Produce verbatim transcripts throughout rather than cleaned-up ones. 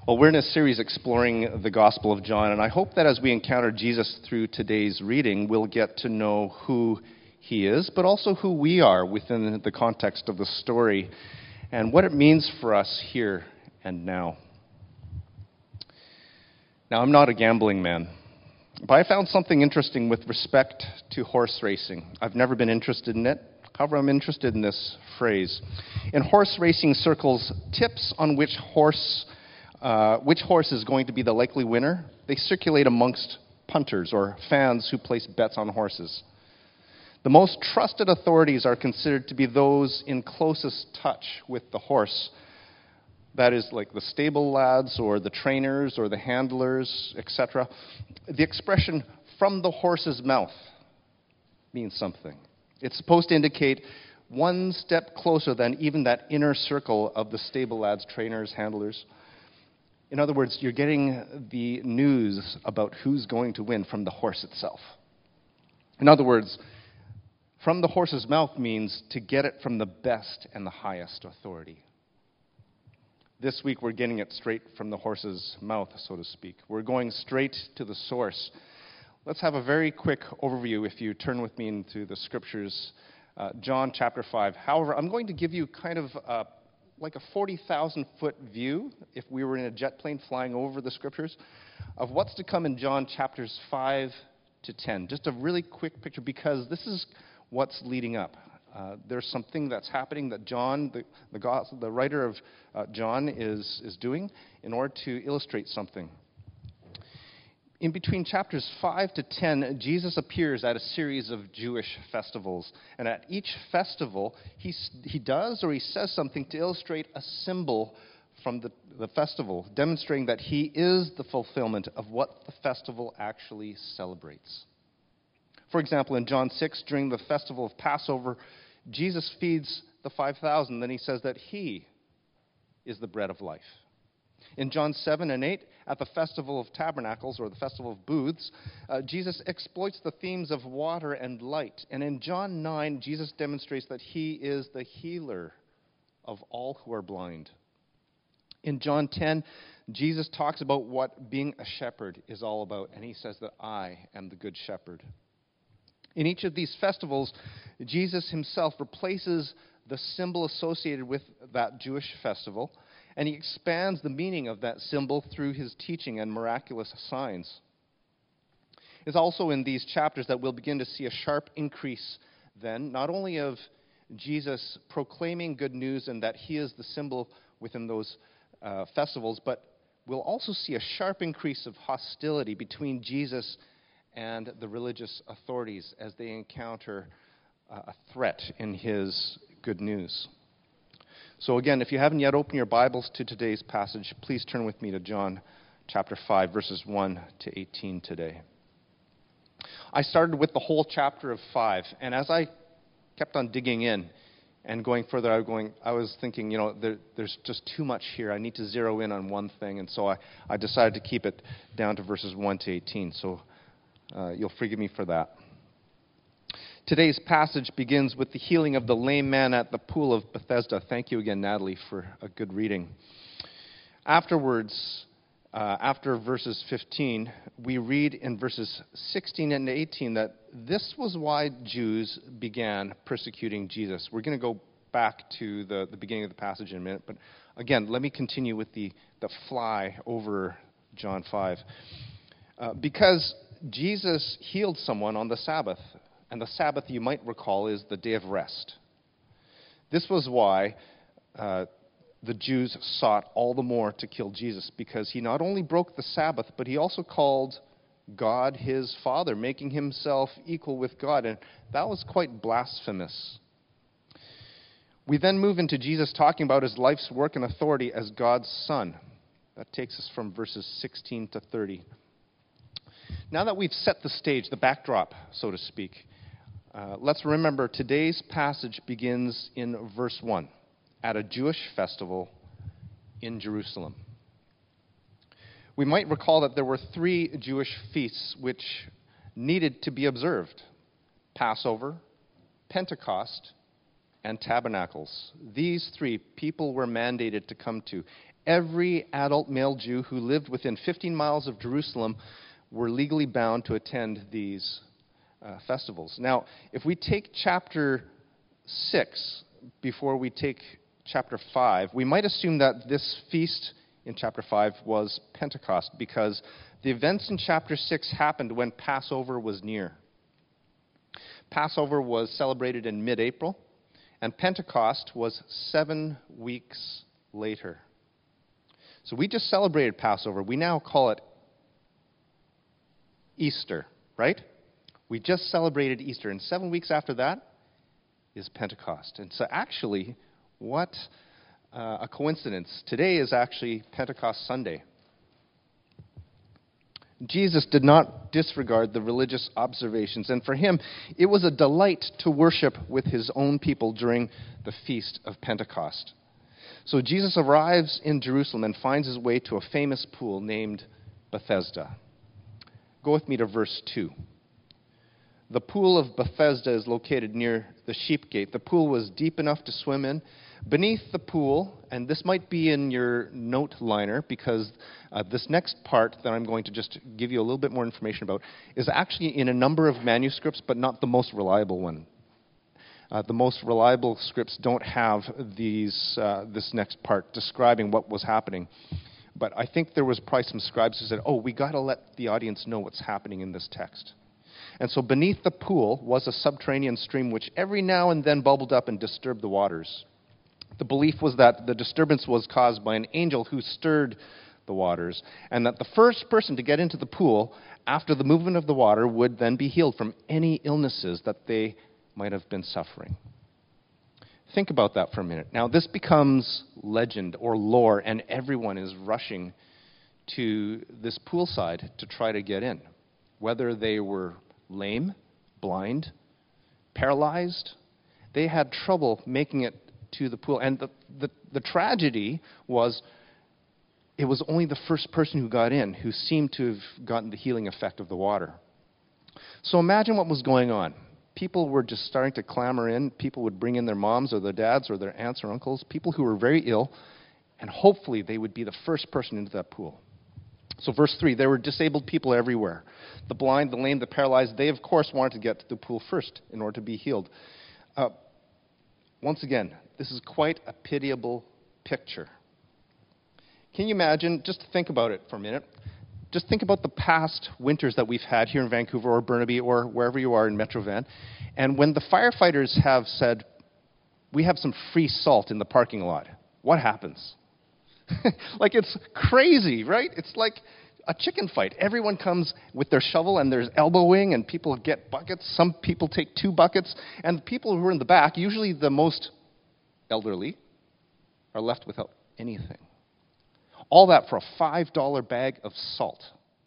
Well, we're in a series exploring the Gospel of John, and I hope that as we encounter Jesus through today's reading, we'll get to know who he is, but also who we are within the context of the story and what it means for us here and now. Now, I'm not a gambling man, but I found something interesting with respect to horse racing. I've never been interested in it. However, I'm interested in this phrase. In horse racing circles, tips on which horse Uh, which horse is going to be the likely winner, they circulate amongst punters or fans who place bets on horses. The most trusted authorities are considered to be those in closest touch with the horse. That is, like the stable lads or the trainers or the handlers, et cetera. The expression "from the horse's mouth" means something. It's supposed to indicate one step closer than even that inner circle of the stable lads, trainers, handlers. In other words, you're getting the news about who's going to win from the horse itself. In other words, from the horse's mouth means to get it from the best and the highest authority. This week we're getting it straight from the horse's mouth, so to speak. We're going straight to the source. Let's have a very quick overview if you turn with me into the scriptures, uh, John chapter five. However, I'm going to give you kind of a like a forty thousand foot view, if we were in a jet plane flying over the scriptures, of what's to come in John chapters five to ten. Just a really quick picture, because this is what's leading up. Uh, there's something that's happening that John, the the, gospel, the writer of uh, John, is, is doing in order to illustrate something. In between chapters five to ten, Jesus appears at a series of Jewish festivals. And at each festival, he, he does or he says something to illustrate a symbol from the, the festival, demonstrating that he is the fulfillment of what the festival actually celebrates. For example, in John six, during the festival of Passover, Jesus feeds the five thousand. Then he says that he is the bread of life. In John seven and eight, at the Festival of Tabernacles, or the Festival of Booths, uh, Jesus exploits the themes of water and light. And in John nine, Jesus demonstrates that he is the healer of all who are blind. In John ten, Jesus talks about what being a shepherd is all about, and he says that I am the good shepherd. In each of these festivals, Jesus himself replaces the symbol associated with that Jewish festival, and he expands the meaning of that symbol through his teaching and miraculous signs. It's also in these chapters that we'll begin to see a sharp increase then, not only of Jesus proclaiming good news and that he is the symbol within those uh, festivals, but we'll also see a sharp increase of hostility between Jesus and the religious authorities as they encounter uh, a threat in his good news. So again, if you haven't yet opened your Bibles to today's passage, please turn with me to John chapter five, verses one to eighteen today. I started with the whole chapter of five, and as I kept on digging in and going further, I was, going, I was thinking, you know, there, there's just too much here. I need to zero in on one thing, and so I, I decided to keep it down to verses one to eighteen, so uh, you'll forgive me for that. Today's passage begins with the healing of the lame man at the pool of Bethesda. Thank you again, Natalie, for a good reading. Afterwards, uh, after verses fifteen, we read in verses sixteen and eighteen that this was why Jews began persecuting Jesus. We're going to go back to the, the beginning of the passage in a minute, but again, let me continue with the, the fly over John five. Uh, because Jesus healed someone on the Sabbath. And the Sabbath, you might recall, is the day of rest. This was why uh, the Jews sought all the more to kill Jesus, because he not only broke the Sabbath, but he also called God his Father, making himself equal with God. And that was quite blasphemous. We then move into Jesus talking about his life's work and authority as God's Son. That takes us from verses sixteen to thirty. Now that we've set the stage, the backdrop, so to speak, Uh, let's remember today's passage begins in verse one, at a Jewish festival in Jerusalem. We might recall that there were three Jewish feasts which needed to be observed: Passover, Pentecost, and Tabernacles. These three people were mandated to come to. Every adult male Jew who lived within fifteen miles of Jerusalem were legally bound to attend these uh, festivals. Now, if we take chapter six before we take chapter five, we might assume that this feast in chapter five was Pentecost, because the events in chapter six happened when Passover was near. Passover was celebrated in mid-April, and Pentecost was seven weeks later. So we just celebrated Passover. We now call it Easter, right? We just celebrated Easter, and seven weeks after that is Pentecost. And so actually, what uh, a coincidence. Today is actually Pentecost Sunday. Jesus did not disregard the religious observations, and for him, it was a delight to worship with his own people during the feast of Pentecost. So Jesus arrives in Jerusalem and finds his way to a famous pool named Bethesda. Go with me to verse two. The pool of Bethesda is located near the sheep gate. The pool was deep enough to swim in. Beneath the pool, and this might be in your note liner, because uh, this next part that I'm going to just give you a little bit more information about is actually in a number of manuscripts, but not the most reliable one. Uh, the most reliable scripts don't have these uh, this next part describing what was happening. But I think there was probably some scribes who said, oh, we got to let the audience know what's happening in this text. And so beneath the pool was a subterranean stream which every now and then bubbled up and disturbed the waters. The belief was that the disturbance was caused by an angel who stirred the waters, and that the first person to get into the pool after the movement of the water would then be healed from any illnesses that they might have been suffering. Think about that for a minute. Now, this becomes legend or lore, and everyone is rushing to this poolside to try to get in, whether they were lame, blind, paralyzed. They had trouble making it to the pool. And the, the, the tragedy was it was only the first person who got in who seemed to have gotten the healing effect of the water. So imagine what was going on. People were just starting to clamor in. People would bring in their moms or their dads or their aunts or uncles, people who were very ill, and hopefully they would be the first person into that pool. So verse three, there were disabled people everywhere. The blind, the lame, the paralyzed, they of course wanted to get to the pool first in order to be healed. Uh, once again, this is quite a pitiable picture. Can you imagine, just think about it for a minute, just think about the past winters that we've had here in Vancouver or Burnaby or wherever you are in Metro Van, and when the firefighters have said, we have some free salt in the parking lot, what happens? Like, it's crazy, right? It's like a chicken fight. Everyone comes with their shovel and there's elbowing, and people get buckets. Some people take two buckets, and the people who are in the back, usually the most elderly, are left without anything. All that for a five dollar bag of salt.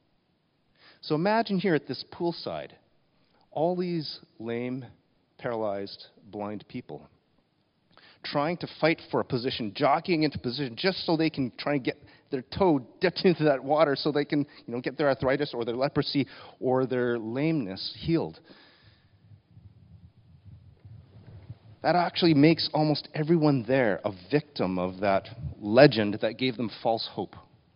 So imagine here at this poolside, all these lame, paralyzed, blind people trying to fight for a position, jockeying into position just so they can try and get their toe dipped into that water so they can, you know, get their arthritis or their leprosy or their lameness healed. That actually makes almost everyone there a victim of that legend that gave them false hope.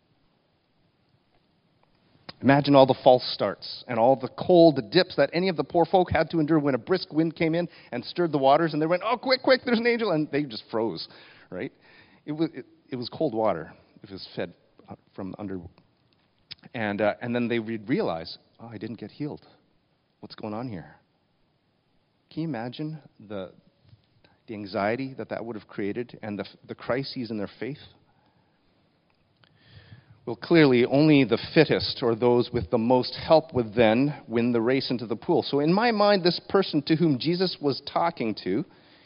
Imagine all the false starts and all the cold dips that any of the poor folk had to endure when a brisk wind came in and stirred the waters, and they went, oh, quick, quick, there's an angel, and they just froze, right? It was, it, it was cold water. It was fed from under. And, uh, and then they would realize, oh, I didn't get healed. What's going on here? Can you imagine the, the anxiety that that would have created and the, the crises in their faith? Well, clearly, only the fittest or those with the most help would then win the race into the pool. So in my mind, this person to whom Jesus was talking to,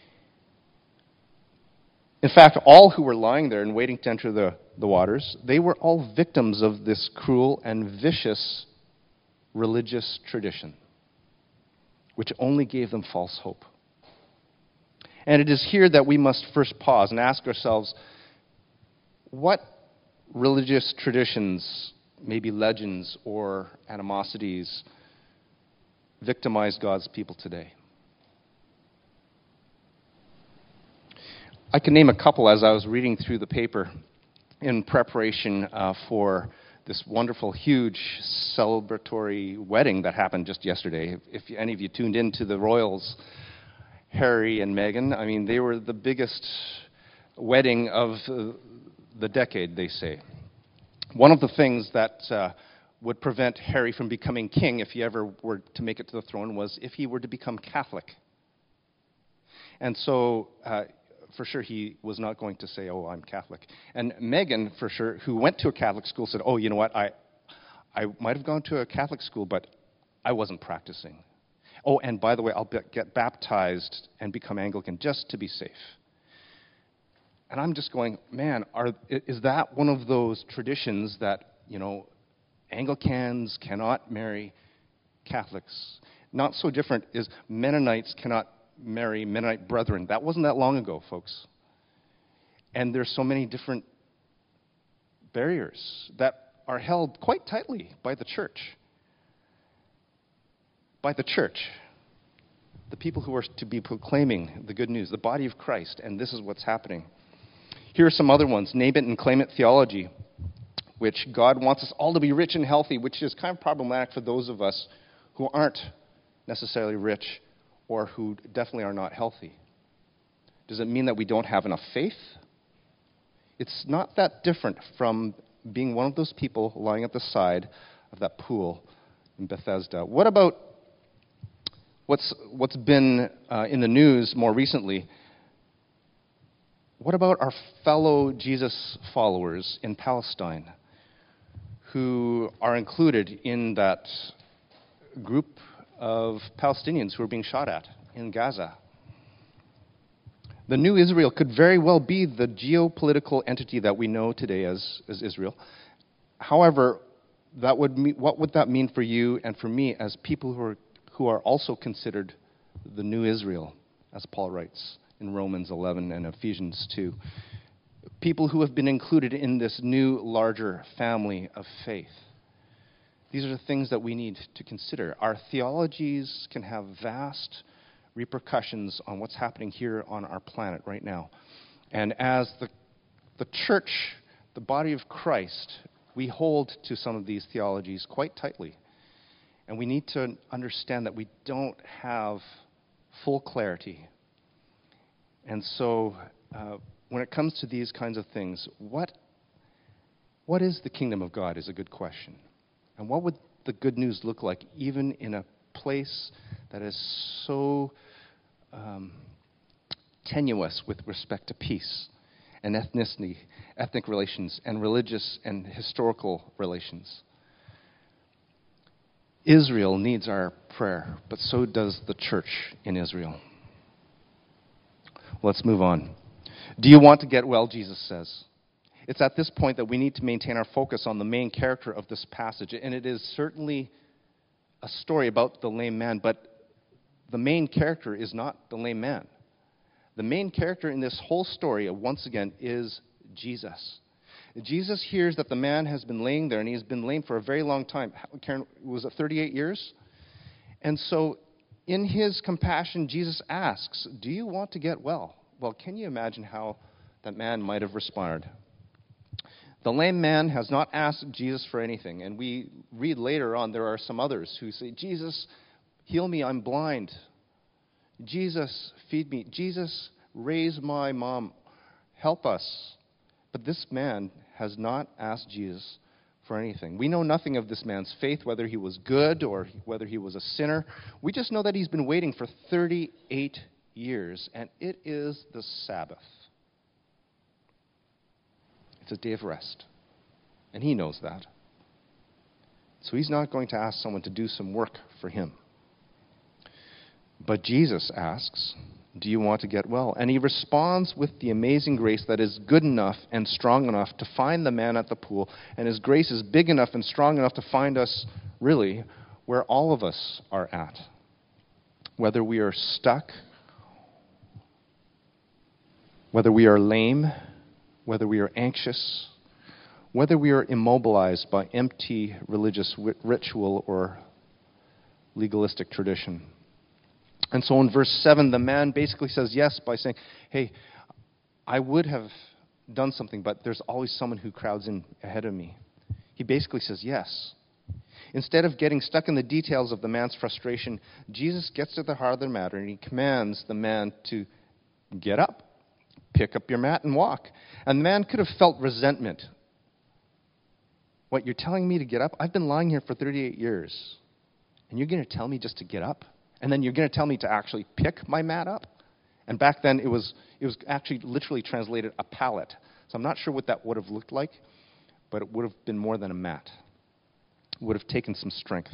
in fact, all who were lying there and waiting to enter the, the waters, they were all victims of this cruel and vicious religious tradition, which only gave them false hope. And it is here that we must first pause and ask ourselves, what religious traditions, maybe legends or animosities, victimize God's people today? I can name a couple as I was reading through the paper in preparation uh, for this wonderful, huge celebratory wedding that happened just yesterday. If, if any of you tuned into the royals, Harry and Meghan, I mean, they were the biggest wedding of uh, the decade, they say. One of the things that uh, would prevent Harry from becoming king, if he ever were to make it to the throne, was if he were to become Catholic. And so, uh, for sure, he was not going to say, oh, I'm Catholic. And Meghan, for sure, who went to a Catholic school, said, oh, you know what, I, I might have gone to a Catholic school, but I wasn't practicing. Oh, and by the way, I'll be- get baptized and become Anglican just to be safe. And I'm just going, man, are, is that one of those traditions that, you know, Anglicans cannot marry Catholics? Not so different is Mennonites cannot marry Mennonite brethren. That wasn't that long ago, folks. And there's so many different barriers that are held quite tightly by the church. By the church. The people who are to be proclaiming the good news, the body of Christ, and this is what's happening. Here are some other ones. Name it and claim it theology, which God wants us all to be rich and healthy, which is kind of problematic for those of us who aren't necessarily rich or who definitely are not healthy. Does it mean that we don't have enough faith? It's not that different from being one of those people lying at the side of that pool in Bethesda. What about what's what's been uh, in the news more recently? What about our fellow Jesus followers in Palestine who are included in that group of Palestinians who are being shot at in Gaza? The new Israel could very well be the geopolitical entity that we know today as, as Israel. However, that would mean, what would that mean for you and for me as people who are, who are also considered the new Israel, as Paul writes in Romans eleven and Ephesians two? People who have been included in this new, larger family of faith. These are the things that we need to consider. Our theologies can have vast repercussions on what's happening here on our planet right now. And as the, the church, the body of Christ, we hold to some of these theologies quite tightly. And we need to understand that we don't have full clarity. And so uh, when it comes to these kinds of things, what what is the kingdom of God is a good question. And what would the good news look like even in a place that is so um, tenuous with respect to peace and ethnicity, ethnic relations, and religious and historical relations? Israel needs our prayer, but so does the church in Israel. Let's move on. Do you want to get well, Jesus says. It's at this point that we need to maintain our focus on the main character of this passage. And it is certainly a story about the lame man, but the main character is not the lame man. The main character in this whole story, once again, is Jesus. Jesus hears that the man has been laying there, and he's been lame for a very long time. Karen, was it thirty-eight years? And so in his compassion, Jesus asks, do you want to get well? Well, can you imagine how that man might have responded? The lame man has not asked Jesus for anything. And we read later on, there are some others who say, Jesus, heal me, I'm blind. Jesus, feed me. Jesus, raise my mom. Help us. But this man has not asked Jesus for anything. We know nothing of this man's faith, whether he was good or whether he was a sinner. We just know that he's been waiting for thirty-eight years, and it is the Sabbath. It's a day of rest. And he knows that. So he's not going to ask someone to do some work for him. But Jesus asks, do you want to get well? And he responds with the amazing grace that is good enough and strong enough to find the man at the pool. And his grace is big enough and strong enough to find us, really, where all of us are at. Whether we are stuck, whether we are lame, whether we are anxious, whether we are immobilized by empty religious ritual or legalistic tradition. And so in verse seven, the man basically says yes by saying, hey, I would have done something, but there's always someone who crowds in ahead of me. He basically says yes. Instead of getting stuck in the details of the man's frustration, Jesus gets to the heart of the matter, and he commands the man to get up, pick up your mat, and walk. And the man could have felt resentment. What, you're telling me to get up? I've been lying here for thirty-eight years, and you're going to tell me just to get up? And then you're going to tell me to actually pick my mat up? And back then, it was it was actually literally translated a pallet. So I'm not sure what that would have looked like, but it would have been more than a mat. It would have taken some strength.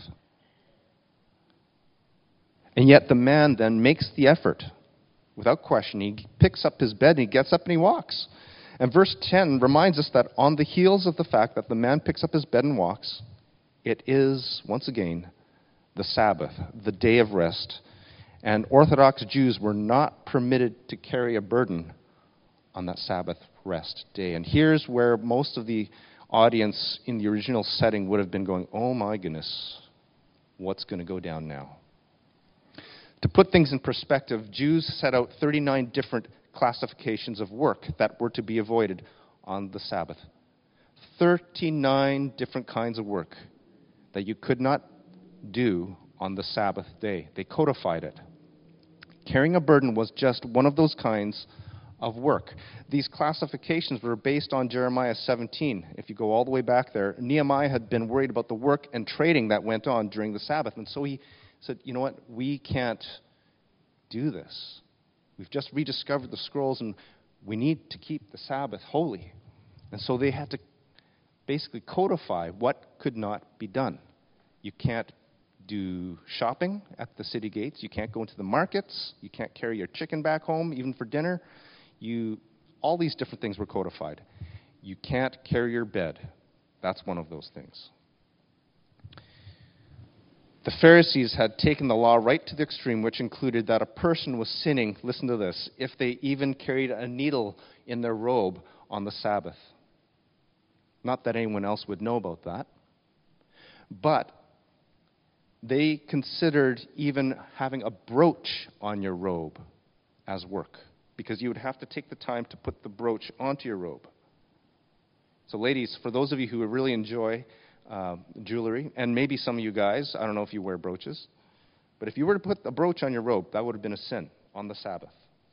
And yet the man then makes the effort. Without question, he picks up his bed, and he gets up and he walks. And verse ten reminds us that on the heels of the fact that the man picks up his bed and walks, it is, once again, the Sabbath, the day of rest. And Orthodox Jews were not permitted to carry a burden on that Sabbath rest day. And here's where most of the audience in the original setting would have been going, oh my goodness, what's going to go down now? To put things in perspective, Jews set out thirty-nine different classifications of work that were to be avoided on the Sabbath. thirty-nine different kinds of work that you could not do on the Sabbath day. They codified it. Carrying a burden was just one of those kinds of work. These classifications were based on Jeremiah seventeen. If you go all the way back there, Nehemiah had been worried about the work and trading that went on during the Sabbath. And so he said, you know what, we can't do this. We've just rediscovered the scrolls, and we need to keep the Sabbath holy. And so they had to basically codify what could not be done. You can't do shopping at the city gates. You can't go into the markets. You can't carry your chicken back home, even for dinner. You, all these different things were codified. You can't carry your bed. That's one of those things. The Pharisees had taken the law right to the extreme, which included that a person was sinning, listen to this, if they even carried a needle in their robe on the Sabbath. Not that anyone else would know about that. But they considered even having a brooch on your robe as work, because you would have to take the time to put the brooch onto your robe. So ladies, for those of you who really enjoy uh, jewelry, and maybe some of you guys, I don't know if you wear brooches, but if you were to put a brooch on your robe, that would have been a sin on the Sabbath.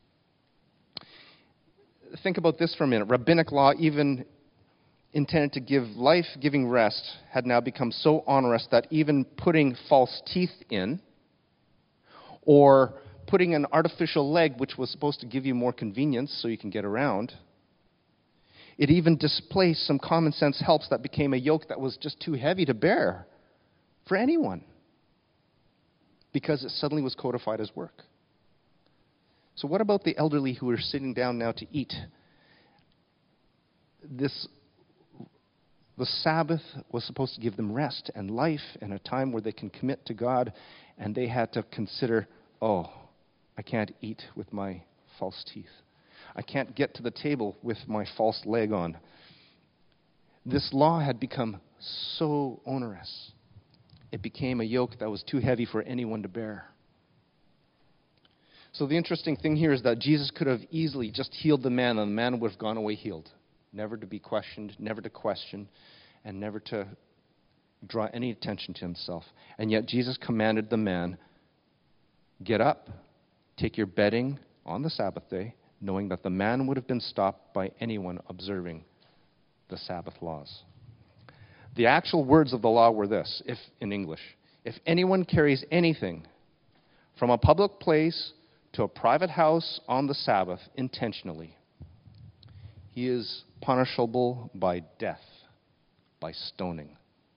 Think about this for a minute. Rabbinic law, even intended to give life-giving rest, had now become so onerous that even putting false teeth in, or putting an artificial leg, which was supposed to give you more convenience so you can get around, it even displaced some common sense helps that became a yoke that was just too heavy to bear for anyone, because it suddenly was codified as work. So what about the elderly who are sitting down now to eat? This The Sabbath was supposed to give them rest and life and a time where they can commit to God, and they had to consider, oh, I can't eat with my false teeth. I can't get to the table with my false leg on. This law had become so onerous. It became a yoke that was too heavy for anyone to bear. So the interesting thing here is that Jesus could have easily just healed the man, and the man would have gone away healed. Never to be questioned, never to question, and never to draw any attention to himself. And yet Jesus commanded the man, get up, take your bedding on the Sabbath day, knowing that the man would have been stopped by anyone observing the Sabbath laws. The actual words of the law were this, if in English, if anyone carries anything from a public place to a private house on the Sabbath intentionally, he is punishable by death, by stoning.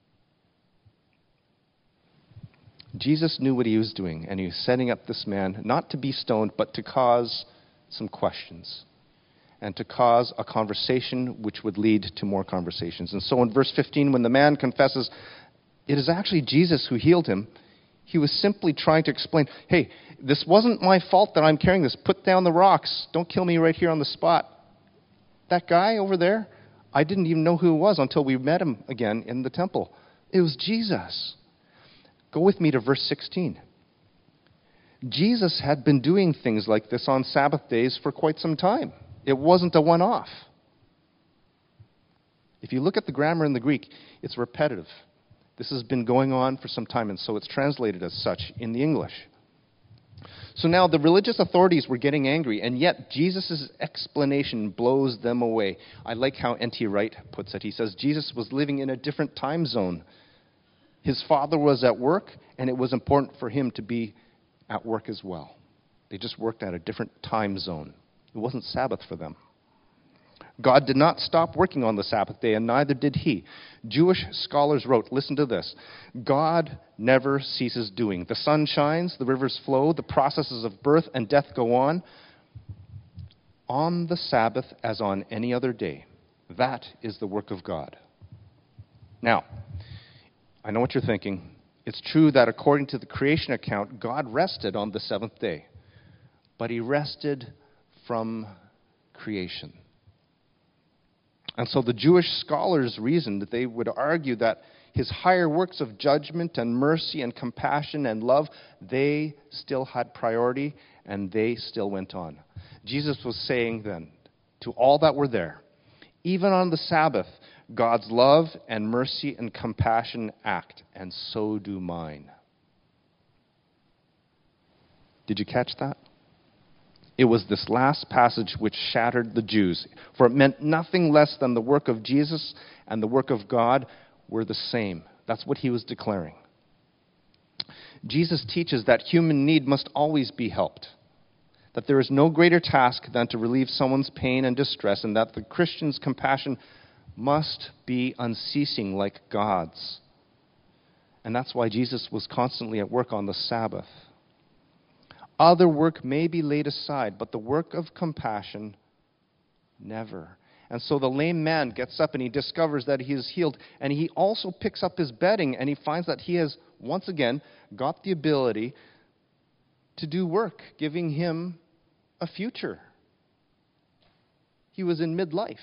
Jesus knew what he was doing, and he was setting up this man not to be stoned, but to cause some questions, and to cause a conversation which would lead to more conversations. And so in verse fifteen, when the man confesses it is actually Jesus who healed him, he was simply trying to explain, hey, this wasn't my fault that I'm carrying this. Put down the rocks. Don't kill me right here on the spot. That guy over there, I didn't even know who it was until we met him again in the temple. It was Jesus. Go with me to verse sixteen. Jesus had been doing things like this on Sabbath days for quite some time. It wasn't a one-off. If you look at the grammar in the Greek, it's repetitive. This has been going on for some time, and so it's translated as such in the English. So now the religious authorities were getting angry, and yet Jesus' explanation blows them away. I like how N T Wright puts it. He says Jesus was living in a different time zone. His Father was at work, and it was important for him to be at work as well. They just worked at a different time zone. It wasn't Sabbath for them. God did not stop working on the Sabbath day, and neither did he. Jewish scholars wrote, listen to this, God never ceases doing. The sun shines, the rivers flow, the processes of birth and death go on, on the Sabbath as on any other day. That is the work of God. Now, I know what you're thinking. It's true that according to the creation account, God rested on the seventh day, but he rested from creation. And so the Jewish scholars reasoned that they would argue that his higher works of judgment and mercy and compassion and love, they still had priority and they still went on. Jesus was saying then to all that were there, even on the Sabbath, God's love and mercy and compassion act, and so do mine. Did you catch that? It was this last passage which shattered the Jews, for it meant nothing less than the work of Jesus and the work of God were the same. That's what he was declaring. Jesus teaches that human need must always be helped, that there is no greater task than to relieve someone's pain and distress, and that the Christian's compassion must be unceasing like God's. And that's why Jesus was constantly at work on the Sabbath. Other work may be laid aside, but the work of compassion, never. And so the lame man gets up and he discovers that he is healed. And he also picks up his bedding and he finds that he has, once again, got the ability to do work, giving him a future. He was in midlife.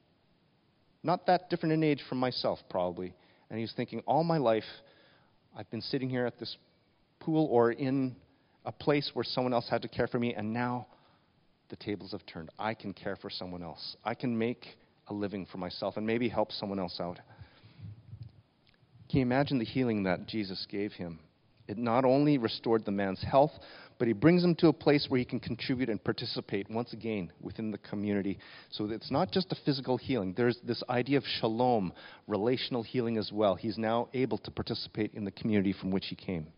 Not that different in age from myself, probably. And he's thinking, all my life, I've been sitting here at this pool or in a place where someone else had to care for me, and now the tables have turned. I can care for someone else. I can make a living for myself and maybe help someone else out. Can you imagine the healing that Jesus gave him? It not only restored the man's health, but he brings him to a place where he can contribute and participate once again within the community. So it's not just a physical healing. There's this idea of shalom, relational healing as well. He's now able to participate in the community from which he came.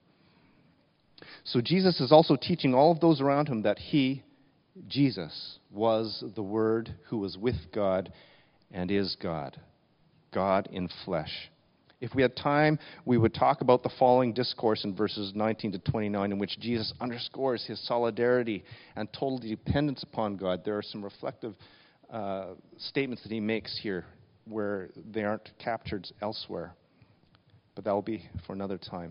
So Jesus is also teaching all of those around him that he, Jesus, was the Word who was with God and is God, God in flesh. If we had time, we would talk about the following discourse in verses nineteen to twenty-nine, in which Jesus underscores his solidarity and total dependence upon God. There are some reflective uh, statements that he makes here where they aren't captured elsewhere. But that will be for another time.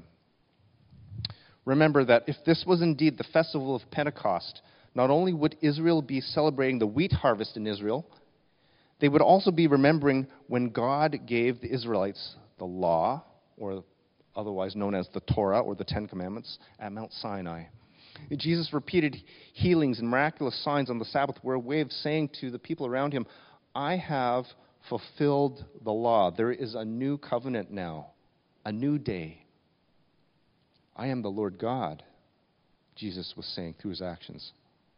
Remember that if this was indeed the festival of Pentecost, not only would Israel be celebrating the wheat harvest in Israel, they would also be remembering when God gave the Israelites the law, or otherwise known as the Torah, or the Ten Commandments, at Mount Sinai. Jesus repeated healings and miraculous signs on the Sabbath were a way of saying to the people around him, I have fulfilled the law. There is a new covenant now, a new day. I am the Lord God, Jesus was saying through his actions.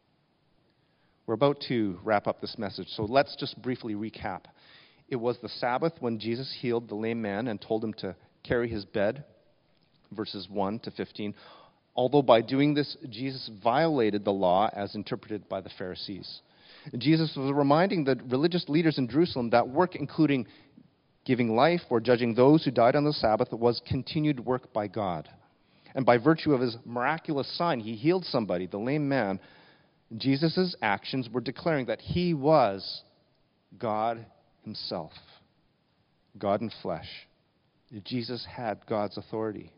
We're about to wrap up this message, so let's just briefly recap. It was the Sabbath when Jesus healed the lame man and told him to carry his bed, verses one to fifteen. Although by doing this, Jesus violated the law as interpreted by the Pharisees. Jesus was reminding the religious leaders in Jerusalem that work, including giving life or judging those who died on the Sabbath, was continued work by God. And by virtue of his miraculous sign, he healed somebody, the lame man. Jesus' actions were declaring that he was God himself, God in flesh. Jesus had God's authority.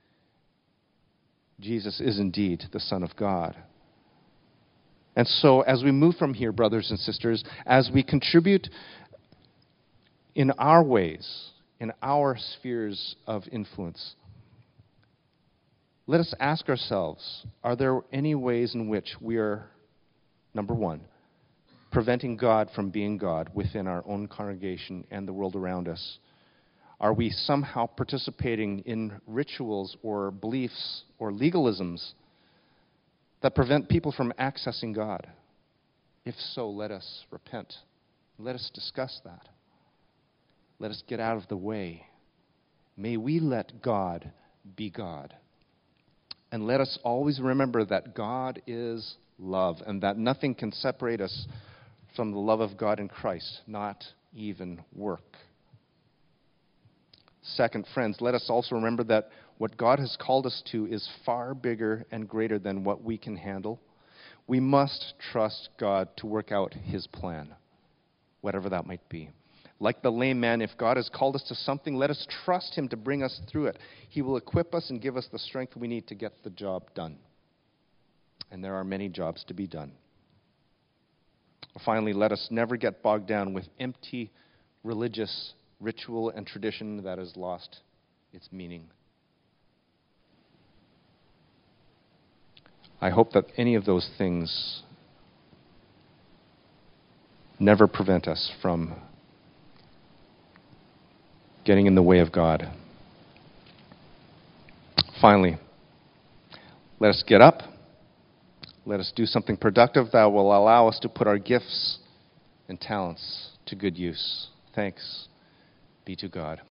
Jesus is indeed the Son of God. And so as we move from here, brothers and sisters, as we contribute in our ways, in our spheres of influence, let us ask ourselves, are there any ways in which we are, number one, preventing God from being God within our own congregation and the world around us? Are we somehow participating in rituals or beliefs or legalisms that prevent people from accessing God? If so, let us repent. Let us discuss that. Let us get out of the way. May we let God be God. And let us always remember that God is love and that nothing can separate us from the love of God in Christ, not even work. Second, friends, let us also remember that what God has called us to is far bigger and greater than what we can handle. We must trust God to work out his plan, whatever that might be. Like the lame man, if God has called us to something, let us trust him to bring us through it. He will equip us and give us the strength we need to get the job done. And there are many jobs to be done. Finally, let us never get bogged down with empty religious ritual and tradition that has lost its meaning. I hope that any of those things never prevent us from getting in the way of God. Finally, let us get up. Let us do something productive that will allow us to put our gifts and talents to good use. Thanks be to God.